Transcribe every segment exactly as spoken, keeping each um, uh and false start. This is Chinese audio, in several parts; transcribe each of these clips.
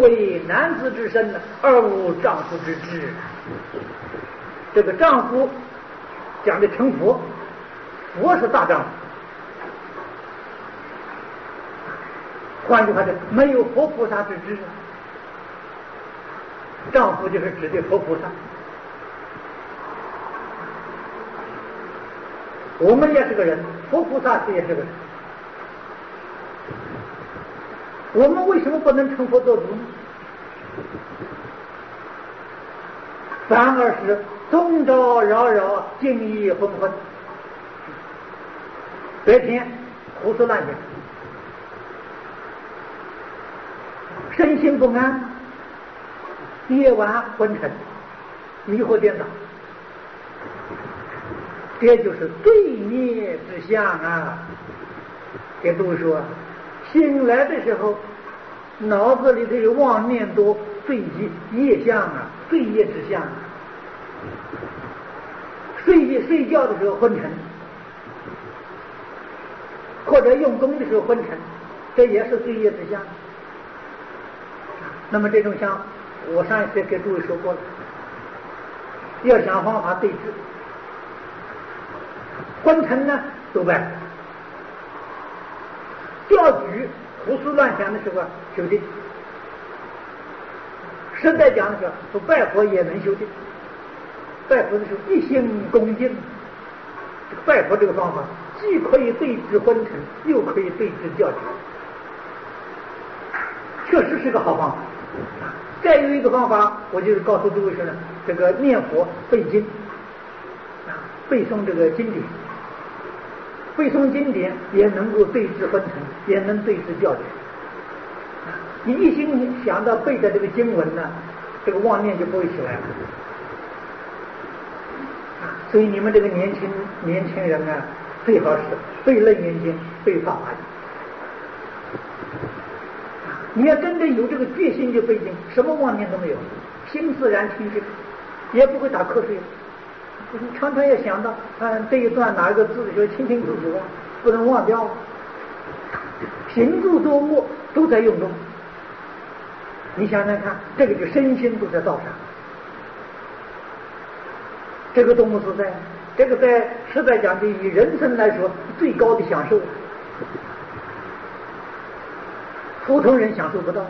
为男子之身，而无丈夫之志。这个丈夫讲的成佛，佛是大丈夫。换句话说，没有佛菩萨之志，丈夫就是指的佛菩萨。我们也是个人，佛菩萨也是个人。我们为什么不能成佛做主呢？反而是东招扰扰，今夜昏昏。白天胡思乱想，身心不安；夜晚昏沉，迷惑颠倒。这就是罪孽之相啊！给诸位说，醒来的时候，脑子里头有妄念多，罪业相啊，罪业之相啊。睡睡觉的时候昏沉，或者用功的时候昏沉，这也是罪业之相。那么这种相，我上一次给诸位说过了，要想方法对治。昏沉呢，走拜钓举胡思乱想的时候修定，实在讲的时候，说拜佛也能修定。拜佛的时候一心恭敬，这个拜佛这个方法既可以对治昏沉，又可以对治钓举，确实是个好方法。再有一个方法，我就是告诉诸位说呢，这个念佛背经啊，背诵这个经典。背诵经典也能够对治昏沉，也能对治钓举。你一心想到背的这个经文呢，这个妄念就不会起来了。所以你们这个年轻年轻人啊，最好是背楞严经，背法华经。你要真的有这个决心就背经，什么妄念都没有，心自然清净，也不会打瞌睡。常常要想到，嗯，这一段哪一个字的时候清清楚楚的，不能忘掉。行住坐卧都在用功，你想想看，这个就身心都在道上。这个多么自在！这个在实在讲的，以人生来说，最高的享受，普通人享受不到。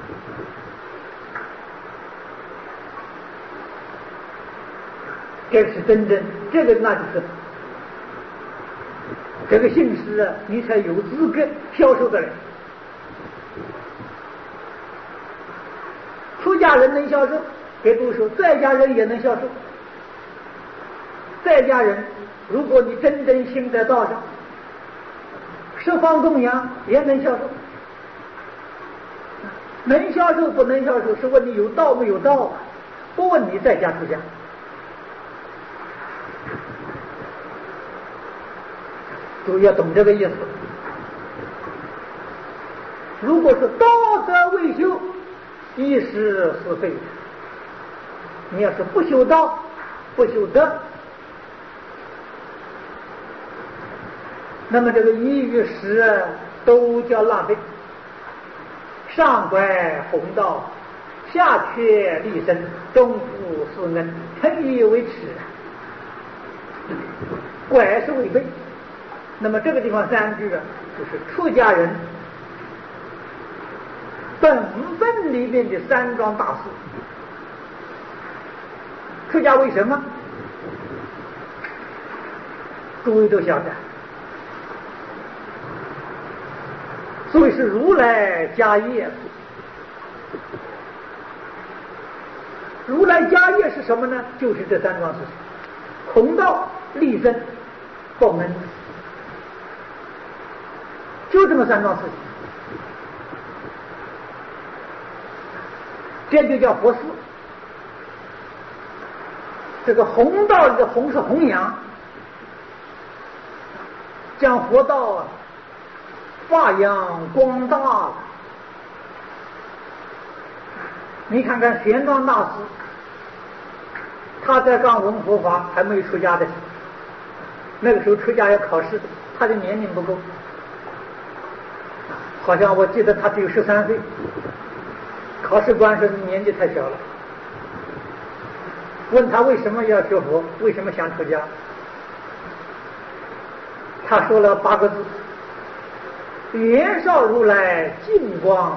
这是真正，这个那就是这个信师啊，你才有资格销售的人。出家人能销售，别不说，在家人也能销售。在家人，如果你真正行在道上，十方供养也能销售。能销售不能销售，是问你有道没有道啊，不问你在家出家。都要懂这个意思。如果是道德未修，一时是非。你要是不修道，不修德，那么这个一与十都叫浪费。上拐弘道，下却立身，中负四恩，诚以为耻。拐是违背。那么这个地方三句啊，就是出家人本分里面的三桩大事。出家为什么？诸位都晓得，所以是如来家业。如来家业是什么呢？就是这三桩事情：弘道、立身、报恩。就这么三桩事情，这就叫佛事。这个弘道里的弘是弘扬，将佛道啊发扬光大了。你看看玄奘大师，他在刚闻佛法还没有出家的时候，那个时候出家要考试，他的年龄不够。好像我记得他只有十三岁， 考试官说你年纪太小了，问他为什么要学佛，为什么想出家，他说了八个字：元少如来净光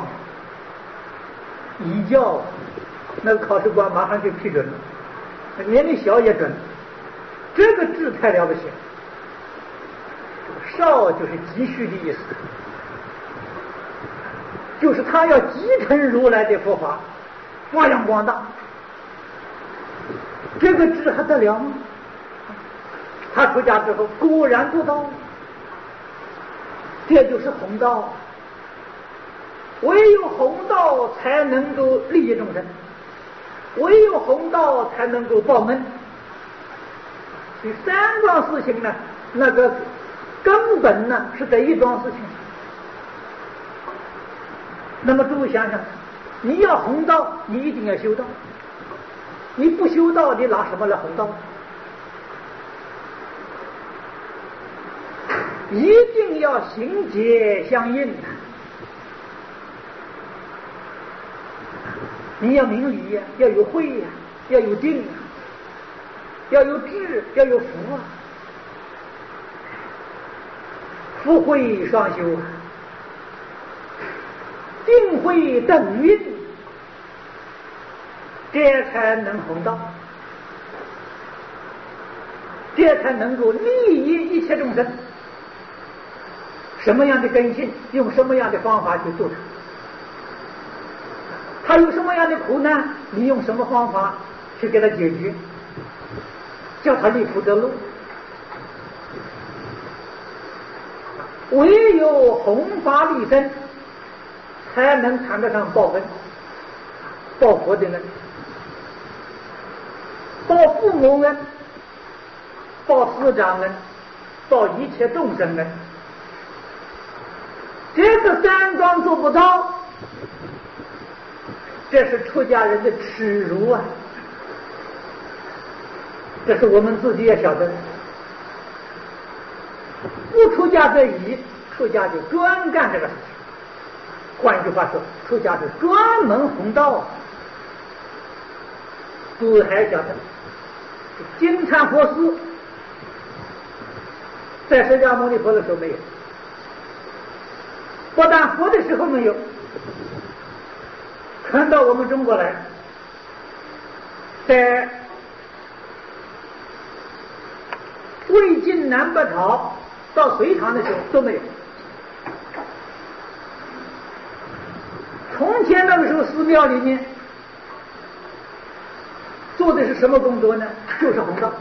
一教。那个考试官马上就批准了，年龄小也准。这个字太了不起了，少就是积蓄的意思，就是他要继承如来的佛法，发扬光大。这个字还得了吗？他出家之后果然做到了，这就是弘道。唯有弘道才能够利益众生，唯有弘道才能够报恩。所以三桩事情呢，那个根本呢是这一桩事情。那么诸位想想，你要弘道，你一定要修道，你不修道，你拿什么来弘道？一定要行解相应，你要明理呀、啊，要有慧呀、啊，要有定啊，要有智，要有福啊，福慧双修啊，定慧等运，这才能弘道，这才能够利益一切众生。什么样的根性，用什么样的方法去做它，他有什么样的苦难，你用什么方法去给他解决，叫他离苦得乐。唯有弘法利生，才能谈得上报恩，报佛的恩，报父母恩，报师长恩，报一切众生恩。这个三桩做不到，这是出家人的耻辱啊！这是我们自己也晓得。不出家则已，出家就专干这个事情。换句话说，出家是专门弘道。诸位还晓得，金蝉佛寺在释迦牟尼佛的时候没有。不但佛的时候没有，传到我们中国来，在魏晋南北朝到隋唐的时候都没有。从前那个时候寺庙里面做的是什么工作呢？就是弘道。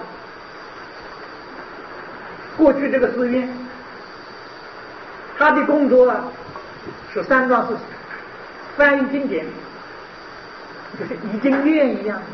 过去这个寺院，他的工作啊是三桩事情：翻译经典，就是译经院一样；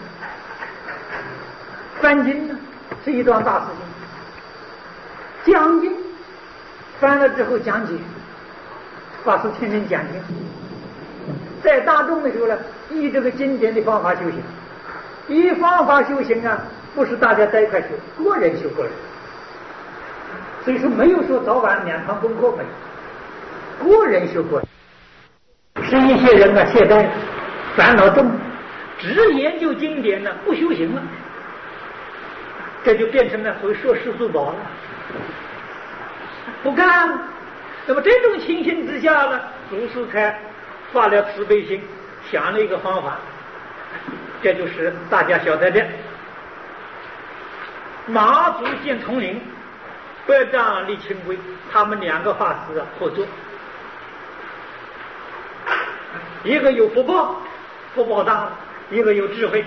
翻经呢是一桩大事情；讲经，翻了之后讲解，法师天天讲经。在大众的时候呢，依这个经典的方法修行。依方法修行啊，不是大家在一块修，个人修个人。所以说没有说早晚两堂功课没有，个人修个人。是一些人啊懈怠，烦恼重，只研究经典呢，不修行了，这就变成了会说世俗宝了，不干了。那么这种情形之下呢，祖师才发了慈悲心，想了一个方法，这就是大家晓得的马祖见丛林，百丈立清规，他们两个法师啊合作，一个有福报，福报大；一个有智慧。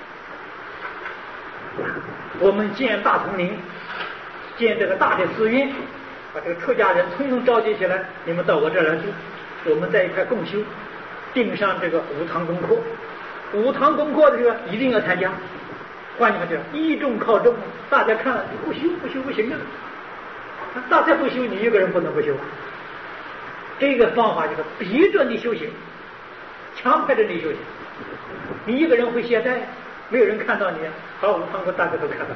我们建大丛林，建这个大的寺院，把这个出家人统统召集起来，你们到我这儿来住，我们在一块共修，定上这个五堂功课。五堂功课的这个一定要参加。换句话讲，依众靠众，大家看你不修不修不行啊！大家不修，你一个人不能不修。这个方法就是逼着你修行，强迫着你修行。你一个人会懈怠，没有人看到你，好，五堂课大家都看到。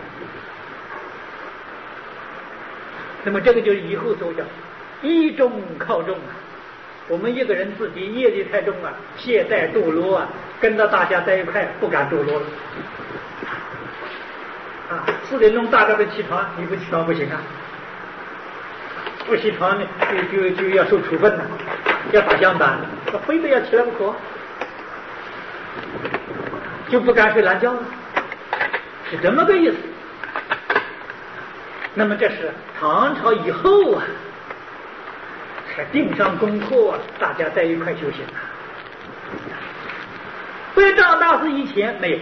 那么这个就是以后所讲依众靠众啊， 我们一个人自己业力太重啊，懈怠堕落啊，跟着大家在一块不敢堕落了。啊，四点钟大家都起床，你不起床不行啊！不起床呢，就就就要受处分了，要打响板，非得要起来不可，就不敢睡懒觉了，是这么个意思。那么这是唐朝以后啊，才定上功课啊，大家在一块修行啊。非赵大师以前没有，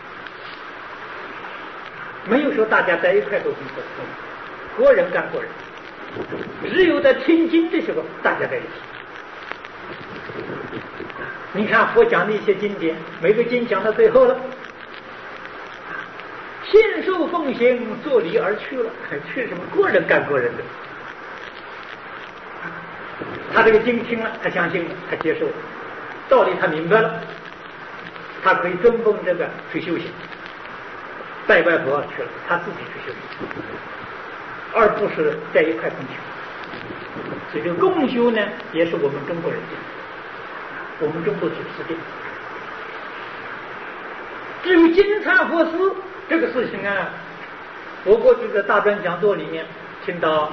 没有说大家在一块都功课，个人干个人。只有在听经的时候，大家在一起。你看佛讲的一些经典，每个经讲到最后了，信受奉行，作礼而去了，去什么？个人干个人的。他这个经听了，他相信了，他接受了，道理他明白了，他可以跟风这个去修行，拜拜佛去了，他自己去修行。而不是在一块共修，所以这个共修呢，也是我们中国人的，我们中国祖师的。至于金蝉佛师这个事情啊，我过去在大专讲座里面听到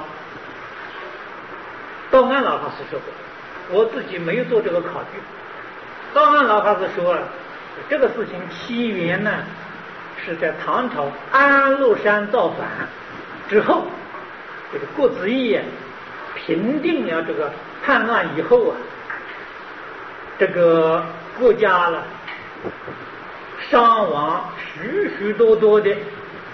道安老法师说过，我自己没有做这个考据。道安老法师说，这个事情起源呢是在唐朝安禄山造反之后。这个郭子仪平定了这个叛乱以后啊，这个国家了伤亡许许多多的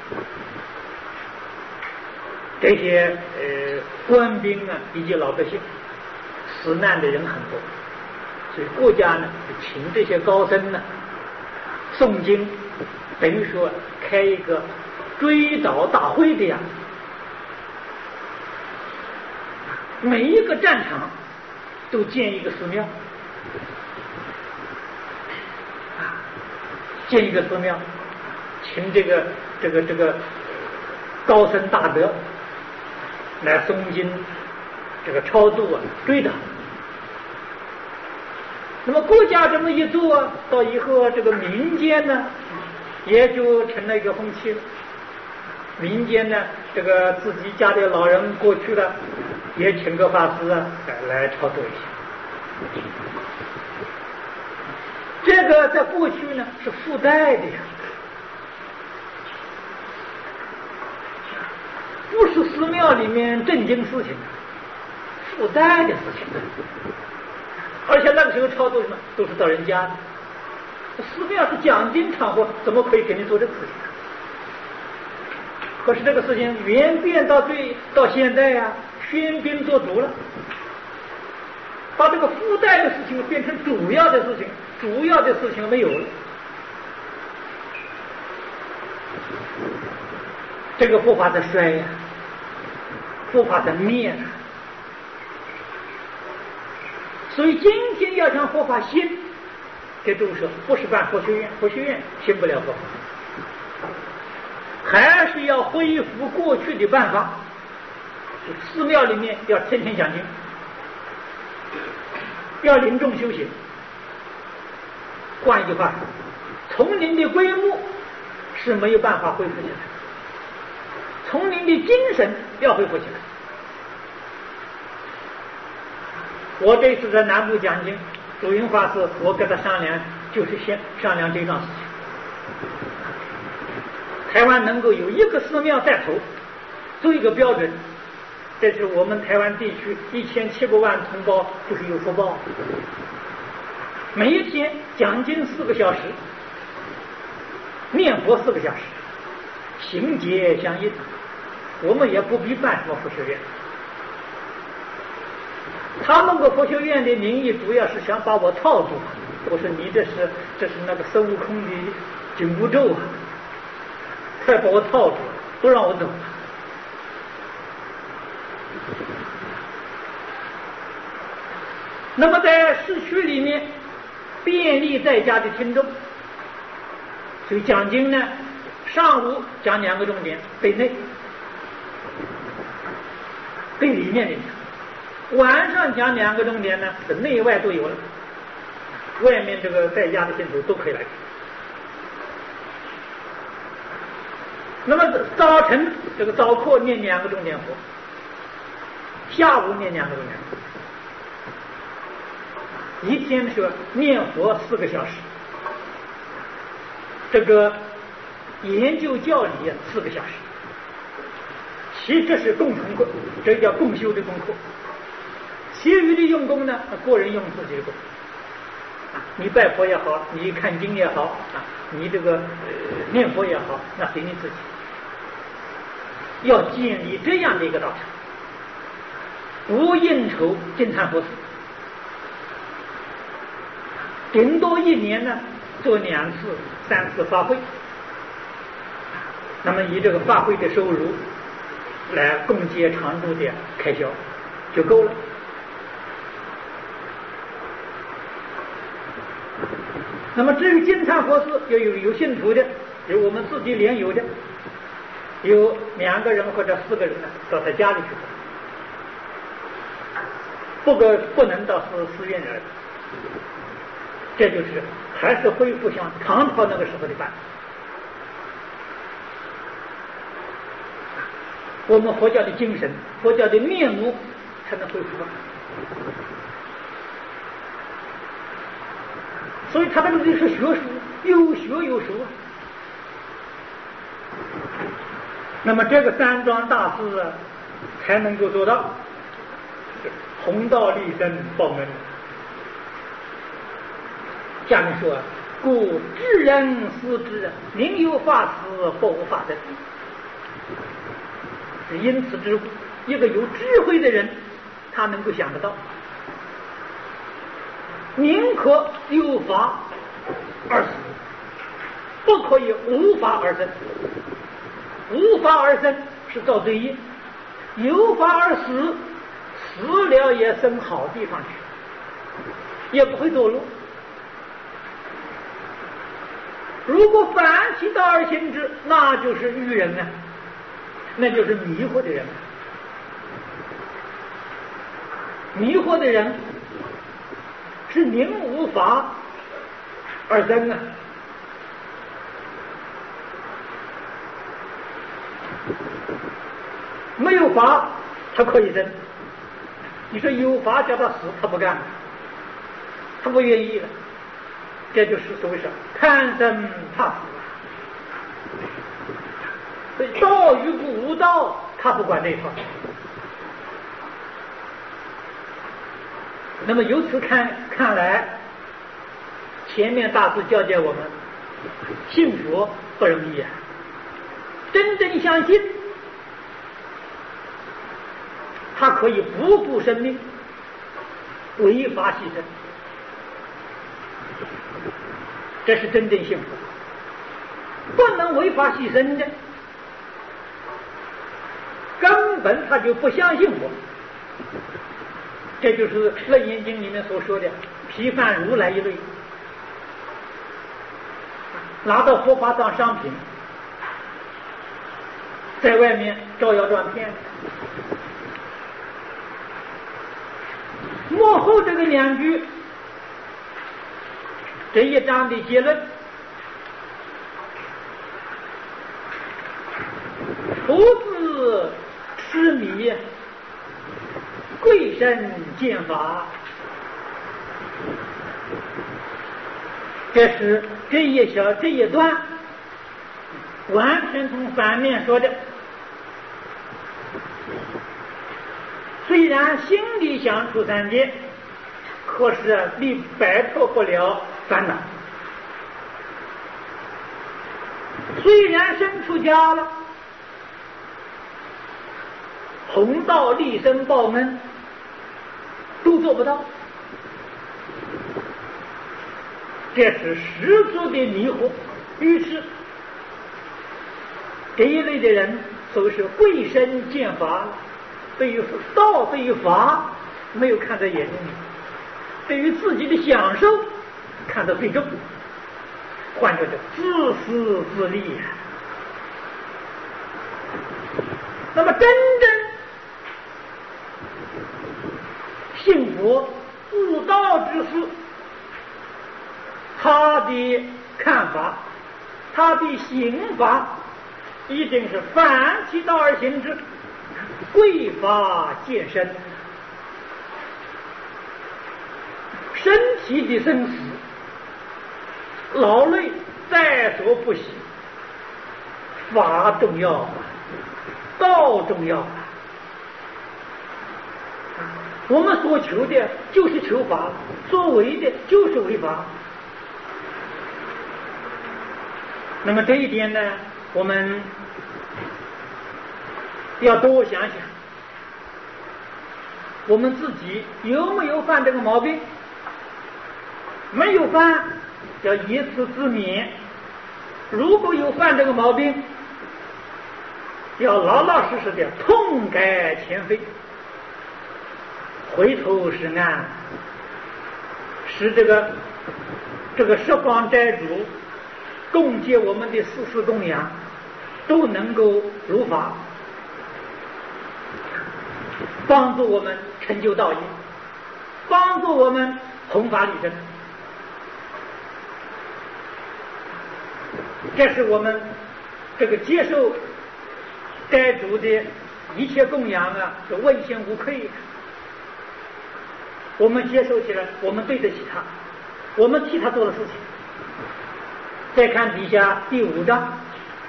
这些呃官兵啊以及老百姓，死难的人很多，所以国家呢就请这些高僧呢诵经，等于说开一个追悼大会的样子。每一个战场都建一个寺庙，啊，建一个寺庙，请这个这个这个高僧大德来诵经，这个超度啊，追悼。那么国家这么一做，到以后这个民间呢，也就成了一个风气了。民间呢，这个自己家的老人过去了，也请个法师啊来超度一下。这个在过去呢是附带的呀，不是寺庙里面正经事情，附带的事情。而且那个时候超度什么都是到人家的，寺庙是讲经场合，怎么可以给你做这个事情？可是这个事情演变到最到现在呀、啊，喧宾夺主了，把这个附带的事情变成主要的事情，主要的事情没有了，这个佛法在衰呀、啊，佛法在灭啊。所以今天要将佛法兴，给诸说不是办佛学院，佛学院兴不了佛法。还是要恢复过去的办法，寺庙里面要天天讲经，要临众修行。换一句话，丛林的规模是没有办法恢复起来，丛林的精神要恢复起来。我这次在南部讲经，主云法师我跟他商量，就是先商量这桩事情。台湾能够有一个寺庙带头，做一个标准，这是我们台湾地区一千七百万同胞就是有福报。每一天讲经四个小时，念佛四个小时，行节相应，我们也不必办什么佛学院。他们个佛学院的名义主要是想把我套住，我说你这是这是那个孙悟空的紧箍咒啊，快把我套住了，不让我走。那么在市区里面便利在家的听众，所以讲经呢，上午讲两个重点，对内对里面的讲， 晚上讲两个钟点呢，是内外都有了，外面这个在家的信徒都可以来听。那么早晨这个早课念两个钟点佛，下午念两个钟点佛，一天是念佛四个小时，这个研究教理四个小时，其这是共同课，这叫共修的功课。其余的用功呢，个人用自己的功。你拜佛也好，你看经也好啊，你这个、呃、念佛也好，那随你自己。要建立这样的一个道场，不应酬金忏佛寺，顶多一年呢做两次、三次法会，那么以这个法会的收入来供接常住的开销就够了。那么至于金忏佛寺，有有有信徒的，有我们自己联有的，有两个人或者四个人呢，到他家里去，不过不能到寺寺院来。这就是还是恢复像唐朝那个时候的办法。我们佛教的精神，佛教的面目才能恢复。所以他这个就是学术，有学有熟。那么这个三桩大事啊，才能够做到弘道利生报恩。下面说，故知人思之，宁有法思，不无法得。是因此之故，一个有智慧的人，他能够想得到，宁可有法而死，不可以无法而生。无法而生是造罪业，有法而死，死了也生好地方去，也不会堕落。如果反其道而行之，那就是愚人啊，那就是迷惑的人。迷惑的人是宁无法而生啊。没有法他可以生，你说有法叫他死他不干，他不愿意了，这就是所谓是贪生怕死。所以道与不无道他不管这一套。那么由此看看来，前面大师教诫我们信佛不容易啊，真正相信他可以不顾生命，违法牺牲，这是真正幸福。不能违法牺牲的，根本他就不相信我。这就是《楞严经》里面所说的批判如来一类，拿到佛法当商品，在外面招摇撞骗。幕后这个两句这一章的结论，徒自痴迷，贵身见法，这是这一小这一段完全从反面说的。虽然心里想出三界，可是你摆脱不了烦恼。虽然生出家了，弘道利生报恩都做不到，这是十足的迷惑愚痴。这一类的人都是贵身见法，对于道对于法没有看在眼睛里，对于自己的享受看得最重，换作叫自私自利啊。那么真正佛悟道之事，他的看法，他的行法，一定是反其道而行之，贵法见身。身体的生死劳累在所不惜，法重要啊，道重要啊。我们所求的就是求法，所为的就是为法。那么这一点呢，我们要多想想，我们自己有没有犯这个毛病？没有犯，要以此自勉；如果有犯这个毛病，要老老实实的痛改前非，回头是岸，使这个这个十方斋主供给我们的四事供养都能够如法，帮助我们成就道业，帮助我们弘法利生。这是我们这个接受斋主的一切供养啊，是问心无愧。我们接受起来，我们对得起他，我们替他做的事情。再看底下第五章，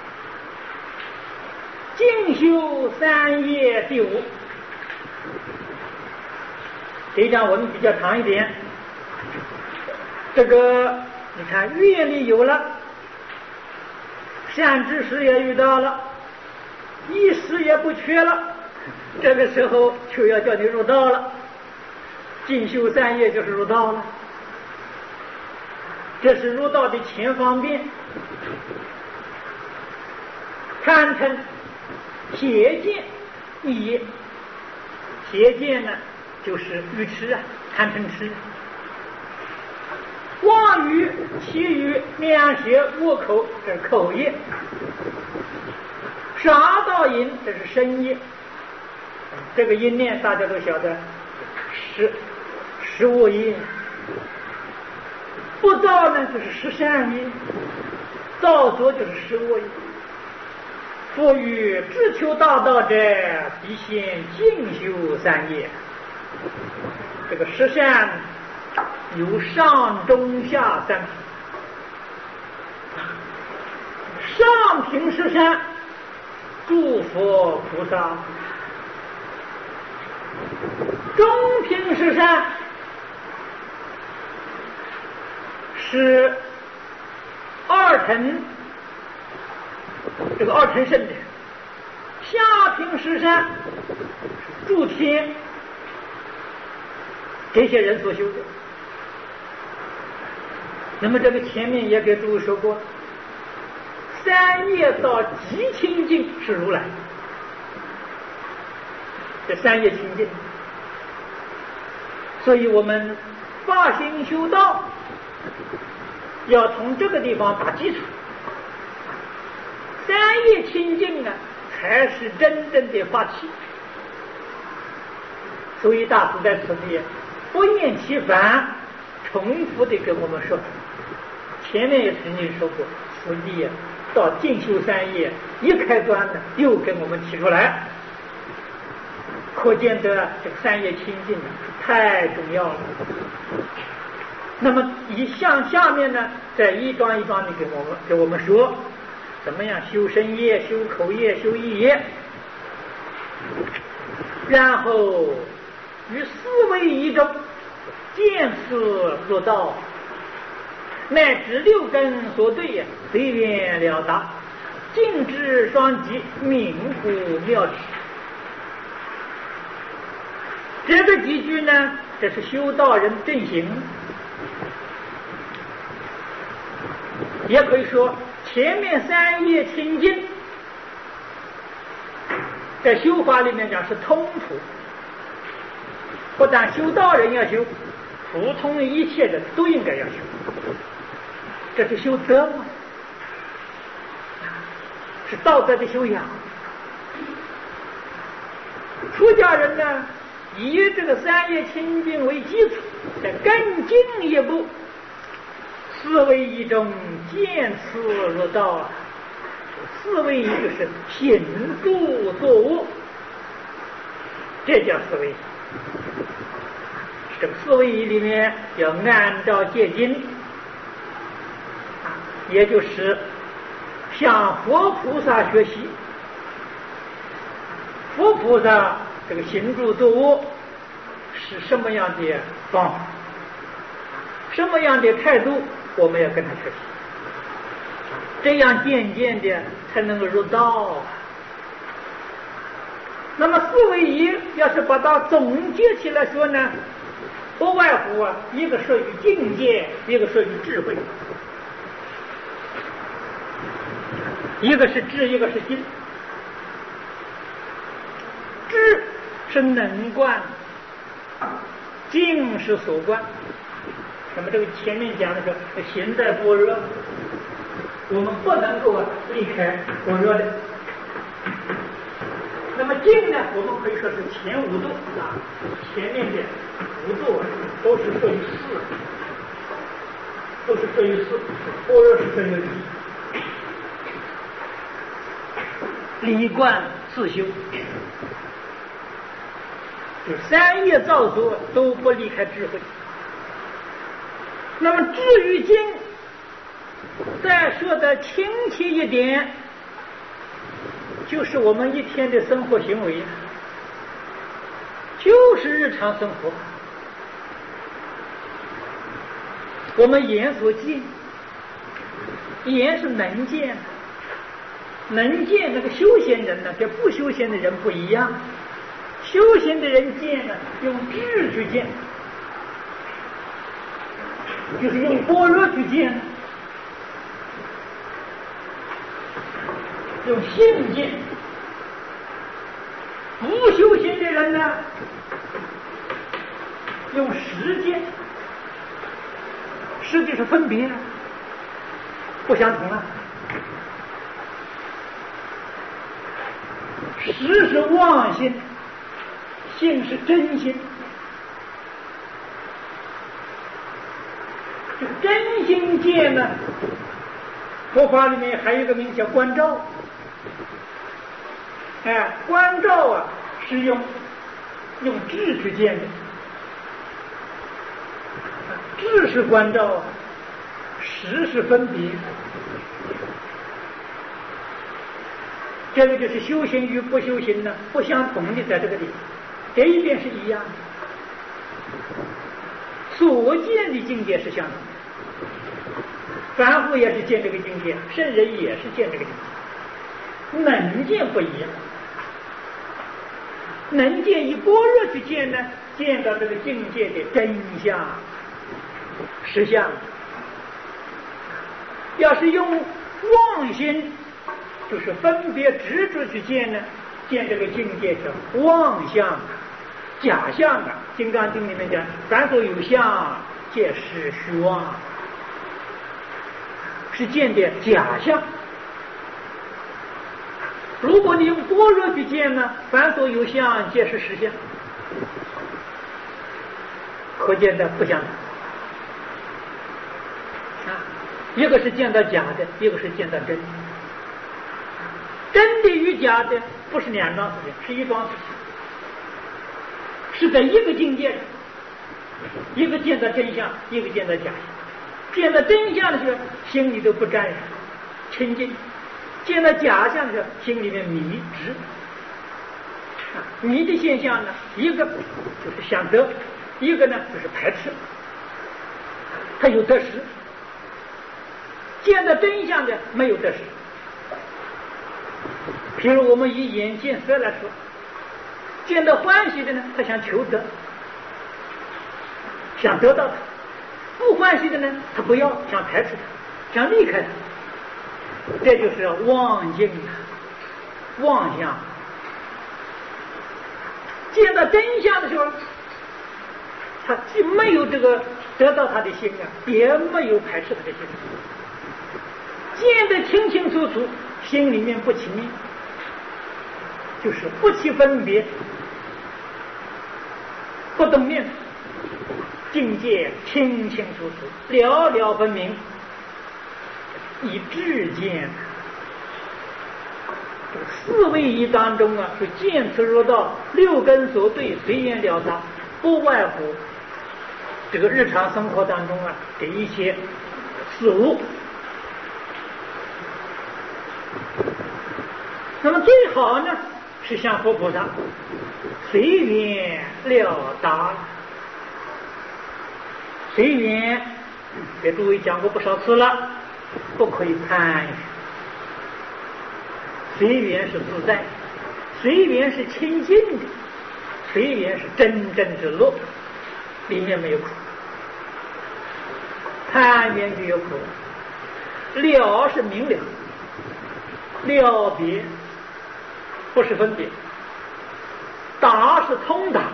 静修三业第五，这一章文比较长一点。这个你看，阅历有了，善知识也遇到了，一时也不缺了，这个时候就要叫你入道了。进修三业就是入道了，这是入道的前方便。贪嗔邪见一业，邪见呢就是愚痴啊，贪嗔痴。妄语绮语两舌恶口，这是口业。杀盗淫，这是身业。这个淫念大家都晓得，是十恶业。不造呢就是十善业，造作就是十恶业。复欲志求大道者，必先静修三业。这个十善有上中下三品，上品十善诸佛菩萨，中品十善是二乘，这个二乘圣的，下品十善诸天这些人所修的。那么这个前面也给诸位说过，三业到极清净是如来，这三业清净，所以我们发心修道要从这个地方打基础，三业清净啊，才是真正的发起。所以大师在此地不厌其烦重复的跟我们说，前面也曾经说过，此地啊到进修三业一开端呢，又跟我们提出来，可见得这个三业清净太重要了。那么以向下面呢，再一桩一桩的给我们给我们说，怎么样修身业、修口业、修意业，然后于思维一中，见此入道，乃至六根所对呀，随缘了达，尽知双极，明乎妙体。这个几句呢，这是修道人正行，也可以说前面三业清净，在修法里面讲是通途，不但修道人要修，普通一切人都应该要修，这是修德嘛，是道德的修养。出家人呢， 以这个三业清净为基础，再更进一步，四位一中见此入道啊。四位一就是行住坐卧，这叫四位一。这个四位一里面要按照戒经，也就是向佛菩萨学习。佛菩萨这个行住坐卧是什么样的方法，什么样的态度，我们要跟他学习，这样渐渐的才能够入道。那么四位一要是把它总结起来说呢，不外乎啊，一个属于境界，一个属于智慧，一个是智，一个是心。智是能观，境是所观。那么这个前面讲的是行在般若，我们不能够离开般若的。那么境呢，我们可以说是前五度啊，前面的五度都是属于四，都是属于四，般若是属于理，理观自修。就三业造作都不离开智慧。那么至于经，再说的亲切一点，就是我们一天的生活行为，就是日常生活。我们眼所见，眼是能见，能见那个修仙人呢，跟不修仙的人不一样。修行的人见呢，用智去见，就是用般若去见，用性见。不修行的人呢，用实见，实就是分别，不相同了。实是妄心，性是真心。这个真心见呢，佛法里面还有一个名叫观照。哎，观照啊，是用用智去见的，智是观照啊，实是分别。这个就是修行与不修行呢不相同的，在这个地方，这一边是一样的，所见的境界是相同的，凡夫也是见这个境界，圣人也是见这个境界，能见不一样。能见以般若去见呢，见到这个境界的真相、实相。要是用妄心，就是分别执着去见呢，见这个境界叫妄相、假象啊。《金刚经》里面讲，凡所有相，皆是虚妄，是见的假象。如果你用般若去见呢，凡所有相，皆是实相，可见的不相同啊。一个是见到假的，一个是见到真的。真的与假的不是两桩事情，是一桩事情，是在一个境界，一个见到真相，一个见到假象。见到真相的时候，心里都不沾染清净；见到假象的时候，心里面迷执。啊，迷的现象呢，一个就是想得，一个呢就是排斥，它有得失。见到真相的没有得失。譬如我们以眼见色来说，见到欢喜的呢，他想求得，想得到它；不欢喜的呢，他不要，想排斥它，想离开它。这就是妄境啊，妄想。见到真相的时候，他既没有这个得到他的心啊，也没有排斥他的心。见得清清楚楚，心里面不起念，就是不起分别， 不动念，境界清清楚楚，了了分明，以智见。四位一当中啊，是见此入道，六根所对，随缘了达，不外乎这个日常生活当中啊的一些事物。那么最好呢，是像佛菩萨随缘了达。随缘给诸位讲过不少次了，不可以参与。随缘是自在，随缘是清净的，随缘是真正之乐，里面没有苦。贪缘就有苦，了是明了，了别不是分别，达是通达，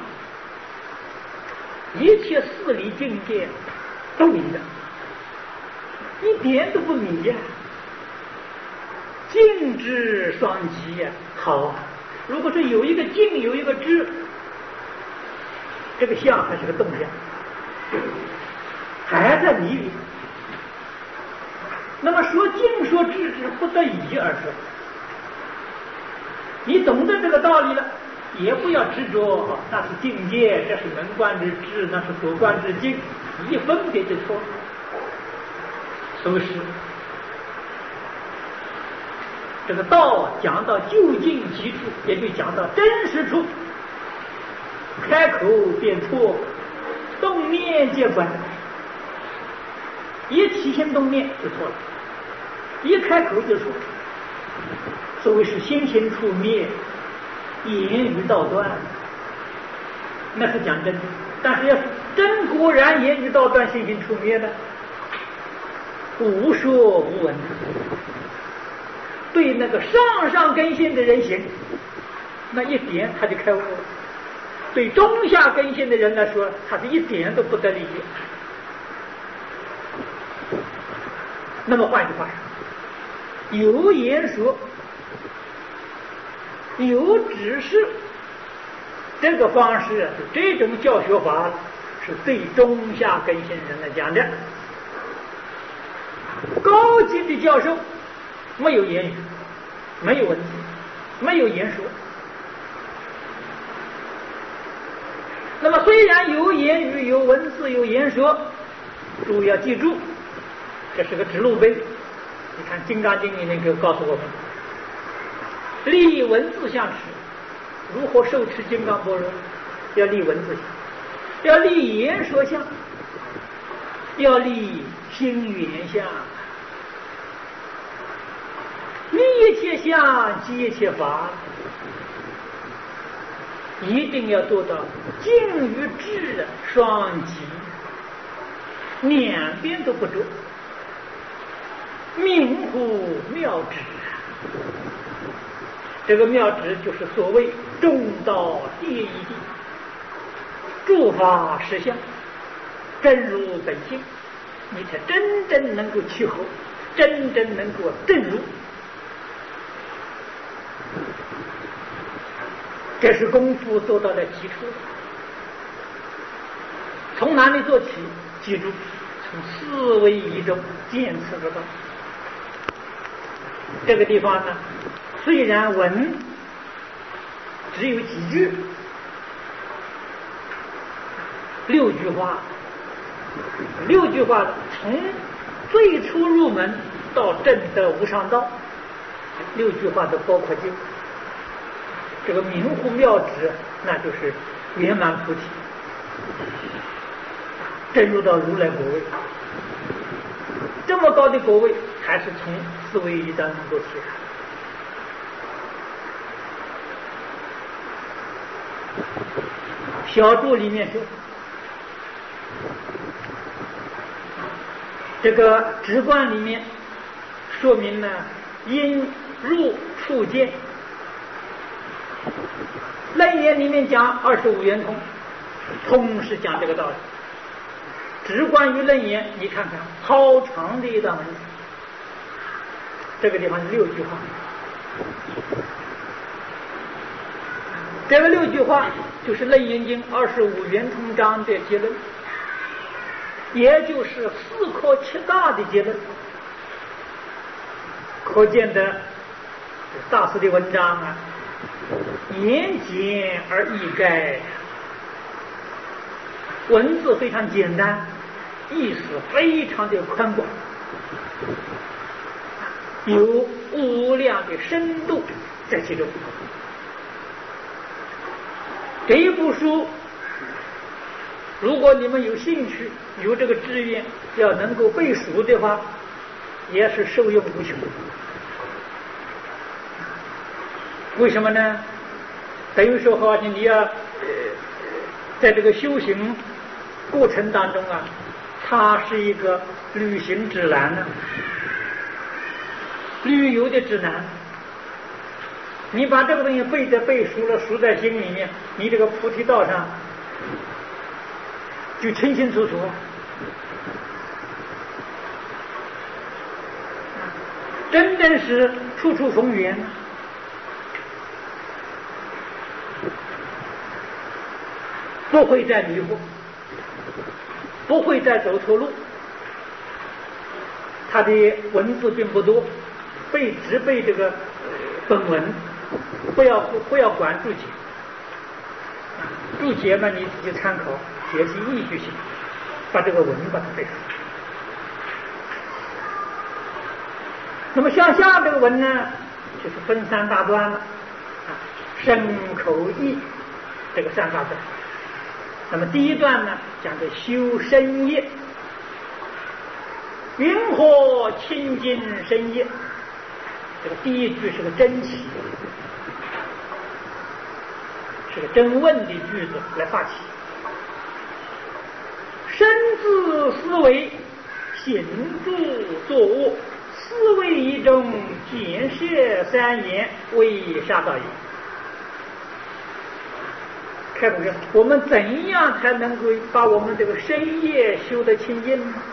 一切事理境界都一样，一点都不迷呀、啊。静知双极呀，好啊！如果说有一个静，有一个知，这个相还是个动相，还在迷里。那么说静说知是不得已而说，你懂得这个道理了，也不要执着，那是境界，这是门观之智，那是所观之境，一分别就错了，都是。这个道讲到究竟其处，也就讲到真实处，开口便错，动念皆关，一起心动念就错了，一开口就错。所谓是心行处灭，言语道断，那是讲真的。但是要真果然言语道断，心行处灭呢，无说无闻。对那个上上根性的人行，那一点他就开悟了；对中下根性的人来说，他是一点都不得理解。那么换句话说，有言说，有指示，这个方式，这种教学法是对中下根性人来讲的。高级的教授没有言语，没有文字，没有言说。那么虽然有言语、有文字、有言说，诸位要记住，这是个指路碑。你看《金刚经》里面就告诉我们，立文字相持，如何受持金刚般若？要立文字相，要立言说相，要立心缘相。立一切相，即一切法，一定要做到静与智双极，两边都不着，明乎妙智。这个妙智就是所谓中道第一地，诸法实相，真如本性，你才真正能够契合，真正能够证入。这是功夫做到了基础。从哪里做起？记住，从四维一中见此之道。这个地方呢，虽然文只有几句，六句话，六句话从最初入门到证得无上道，六句话都包括进。这个明乎妙智，那就是圆满菩提，证入到如来果位。这么高的果位，还是从四维一当中做起来。小注里面说，这个直观里面说明了因入处见。楞严里面讲二十五圆通，通是讲这个道理。直观于楞严，你看看好长的一段文字，这个地方是六句话。这个六句话就是《楞严经》二十五圆通章的结论，也就是四科七大的结论。可见的大师的文章啊，言简而意赅，文字非常简单，意思非常的宽广，有无量的深度在其中。这一部书，如果你们有兴趣，有这个志愿，要能够背熟的话，也是受用无穷。为什么呢？等于说好像你要、呃、在这个修行过程当中啊，它是一个旅行指南呢、啊，旅游的指南。你把这个东西背着背熟了，熟在心里面，你这个菩提道上就清清楚楚。真正是处处逢缘，不会再迷惑，不会再走错路。他的文字并不多，背只背这个本文，不要不要管注解，注解嘛你自己参考，也是依据性，把这个文把它背熟。那么向下这个文呢，就是分三大段了，啊，身口意这个三大段。那么第一段呢，讲的修身业，云何清净身业？这个第一句是个真题，是个真问的句子来发起。身自思维，行住坐卧，思维一种，见识三言，为杀道也。开口说，我们怎样才能够把我们这个身业修得清净呢？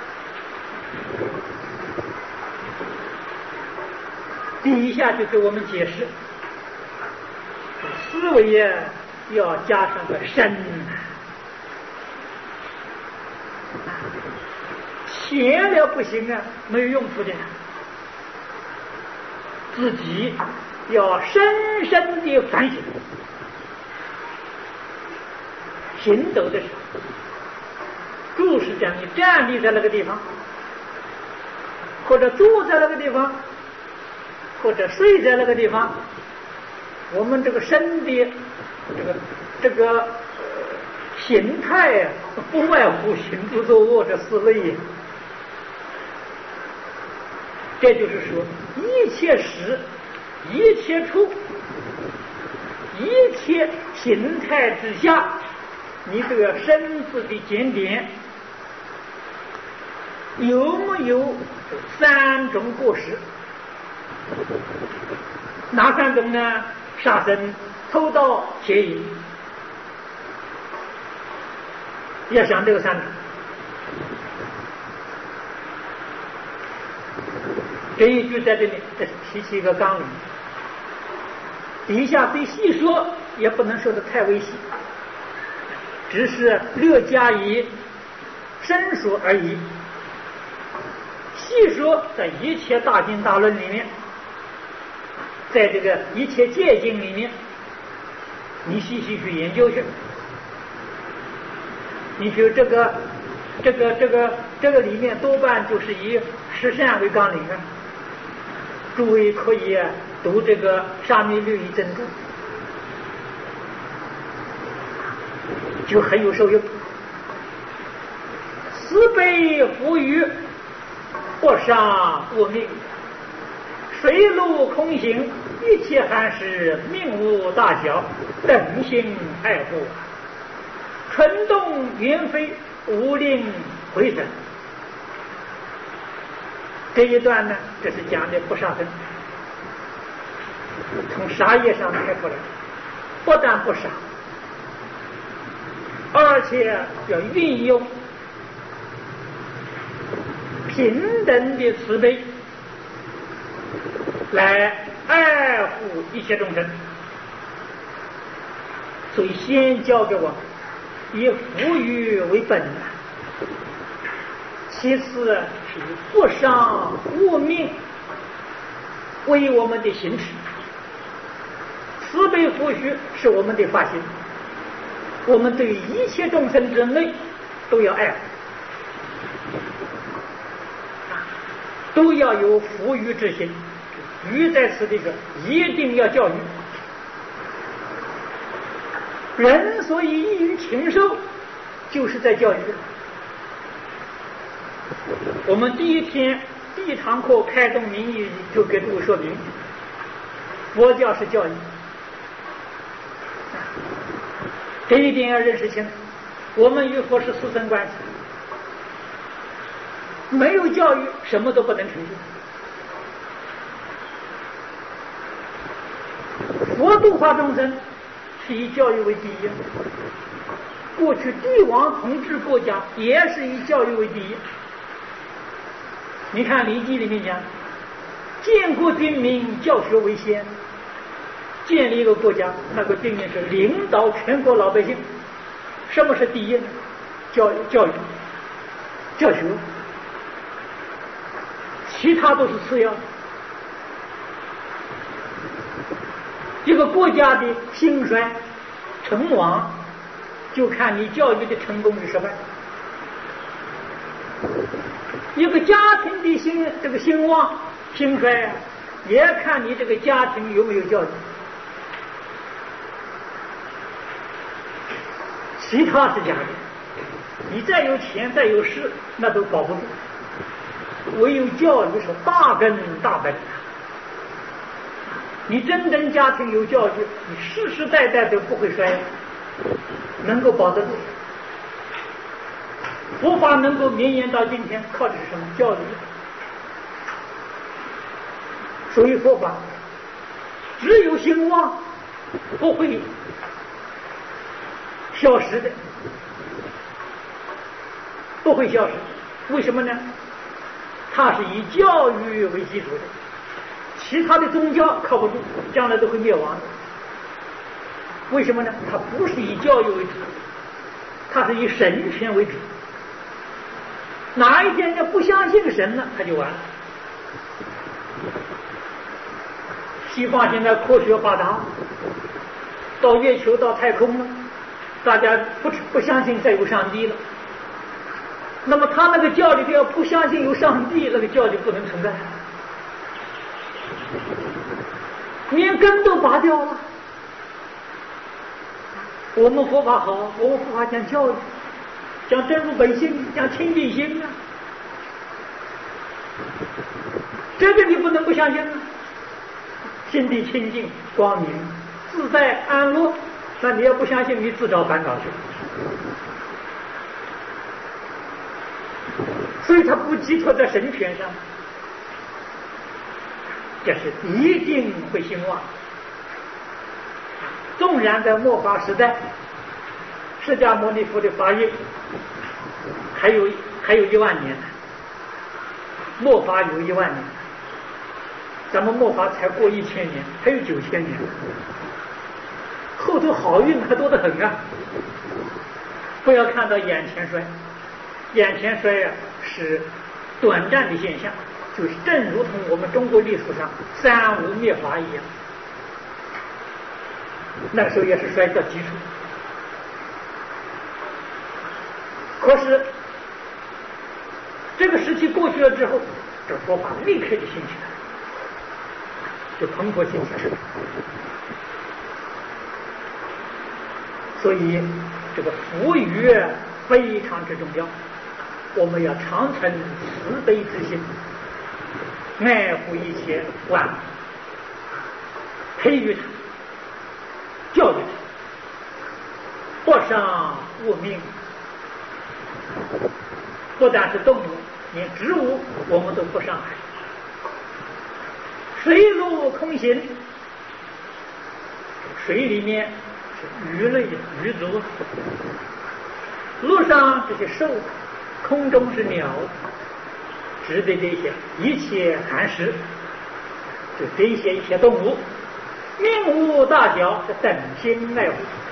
底下就给我们解释，思维呀要加上个身，闲了不行啊，没有用处的。自己要深深的反省，行走的时候，注是讲你站立在那个地方，或者坐在那个地方，或者睡在那个地方，我们这个身的这个这个、呃、形态啊，不外乎行住坐卧这四类。这就是说，一切时、一切处、一切形态之下，你这个身子的检点有没有三种过失？哪三种呢？杀生、偷盗、邪淫。要想这个三种，这一句在这里这是提起一个纲领，底下对细说也不能说的太微细，只是略加以深说而已。细说在一切大经大论里面，在这个一切戒经里面，你细细去研究去。你比如这个这个这个这个里面多半就是以十善为纲领啊，诸位可以读这个沙弥律仪真注，就很有受用。慈悲福于或杀我命，水陆空行，一切寒食，命无大小，等心爱护，春动云飞，无令回转。这一段呢，这是讲的不杀生，从杀业上开出来，不但不杀，而且要运用平等的慈悲来爱护一切众生。 所以先教给我们以富裕为本，其次是以不伤无命为我们的行持。慈悲福须是我们的发心，我们对一切众生之内都要爱护，都要有福育之心。育在此地是一定要教育人，所以易于禽兽，就是在教育。我们第一天第一堂课开宗明义就给诸位说明，佛教是教育，这一点要认识清楚。我们与佛是师生关系，没有教育什么都不能成就。佛度化众生是以教育为第一，过去帝王统治国家也是以教育为第一。你看《礼记》里面讲，建国君民，教学为先。建立一个国家，那个君民是领导全国老百姓。什么是第一呢？教育，教育，教学，其他都是次要。一个国家的兴衰成亡，就看你教育的成功与失败。一个家庭的兴这个兴旺兴衰，也看你这个家庭有没有教育。其他是假的，你再有钱再有势，那都保不住。唯有教育是大根大本。你真正家庭有教育，你世世代代都不会衰，能够保得住。佛法能够绵延到今天，靠的是什么？教育。所以佛法只有兴旺，不会消失的，不会消失。为什么呢？它是以教育为基础的。其他的宗教靠不住，将来都会灭亡的。为什么呢？它不是以教育为主，它是以神权为主。哪一天要不相信神了，他就完了。西方现在科学发达，到月球到太空了，大家不不相信再有上帝了。那么他那个教里头要不相信有上帝，那个教就不能存在，连根都拔掉了。我们佛法好，我们佛法讲教育，讲真如本性，讲清净心啊，这个你不能不相信啊。心地清净光明自在安乐，那你要不相信，你自找烦恼去。所以它不寄托在神权上，这是一定会兴旺。纵然在末法时代，释迦牟尼佛的法业还有还有一万年，末法有一万年，咱们末法才过一千年，还有九千年，后头好运还多得很啊！不要看到眼前衰，眼前衰啊是短暂的现象，就是正如同我们中国历史上三武灭法一样，那个时候也是衰到极处。可是这个时期过去了之后，这佛法立刻就兴起来，就蓬勃兴起来。所以这个福语非常之重要，我们要常存慈悲之心，爱护一切万物，培育它，教育它，不伤物命。不但是动物，连植物我们都不伤害。水陆空行，水里面是鱼类鱼族，路上这些兽，空中是鸟，指的这些一切含食，就这些一些动物，命无大小是等心爱护。